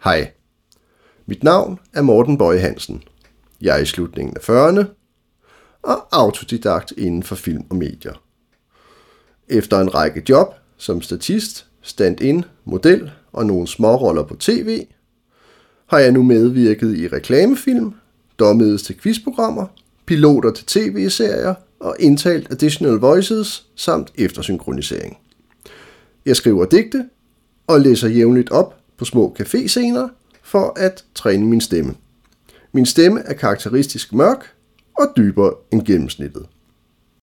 Hej, mit navn er Morten Boye Hansen. Jeg er i slutningen af 40'erne og autodidakt inden for film og medier. Efter en række job som statist, stand-in, model og nogle småroller på tv, har jeg nu medvirket i reklamefilm, dommedes til quizprogrammer, piloter til tv-serier og indtalt additional voices samt eftersynkronisering. Jeg skriver digte og læser jævnligt op på små caféscener for at træne min stemme. Min stemme er karakteristisk mørk og dybere end gennemsnittet.